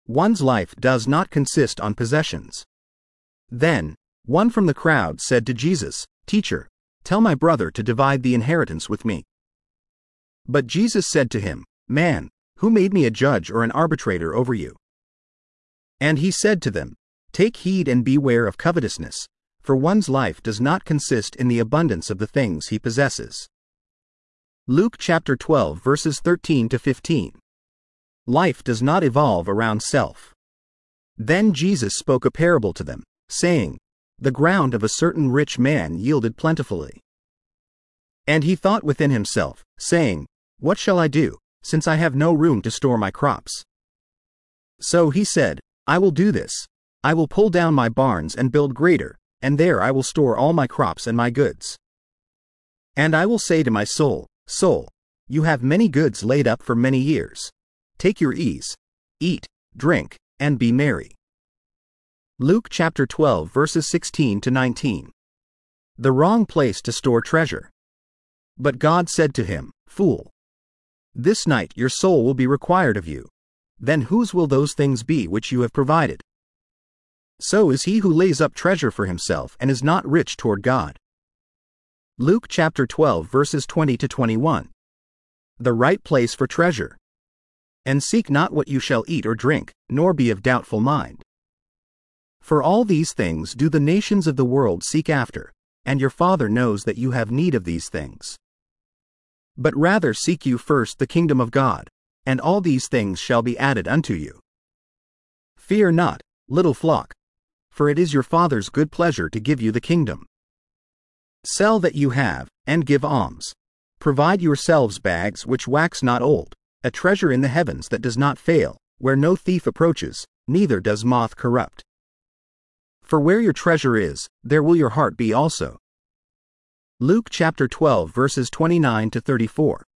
One's life does not consist on possessions. Then, one from the crowd said to Jesus, "Teacher, tell my brother to divide the inheritance with me." But Jesus said to him, "Man, who made me a judge or an arbitrator over you?" And he said to them, "Take heed and beware of covetousness, for one's life does not consist in the abundance of the things he possesses." Luke chapter 12 verses 13 to 15. Life does not evolve around self. Then Jesus spoke a parable to them, saying, "The ground of a certain rich man yielded plentifully. And he thought within himself, saying, What shall I do, since I have no room to store my crops? So he said, I will do this. I will pull down my barns and build greater, and there I will store all my crops and my goods. And I will say to my soul, Soul, you have many goods laid up for many years. Take your ease, eat, drink, and be merry." Luke chapter 12 verses 16 to 19. The wrong place to store treasure. But God said to him, "Fool, this night your soul will be required of you. Then whose will those things be which you have provided? So is he who lays up treasure for himself and is not rich toward God." Luke chapter 12 verses 20 to 21. The right place for treasure. "And seek not what you shall eat or drink, nor be of doubtful mind. For all these things do the nations of the world seek after, and your Father knows that you have need of these things. But rather seek you first the kingdom of God, and all these things shall be added unto you. Fear not, little flock, for it is your Father's good pleasure to give you the kingdom. Sell that you have, and give alms. Provide yourselves bags which wax not old, a treasure in the heavens that does not fail, where no thief approaches, neither does moth corrupt. For where your treasure is, there will your heart be also." Luke chapter 12 verses 29 to 34.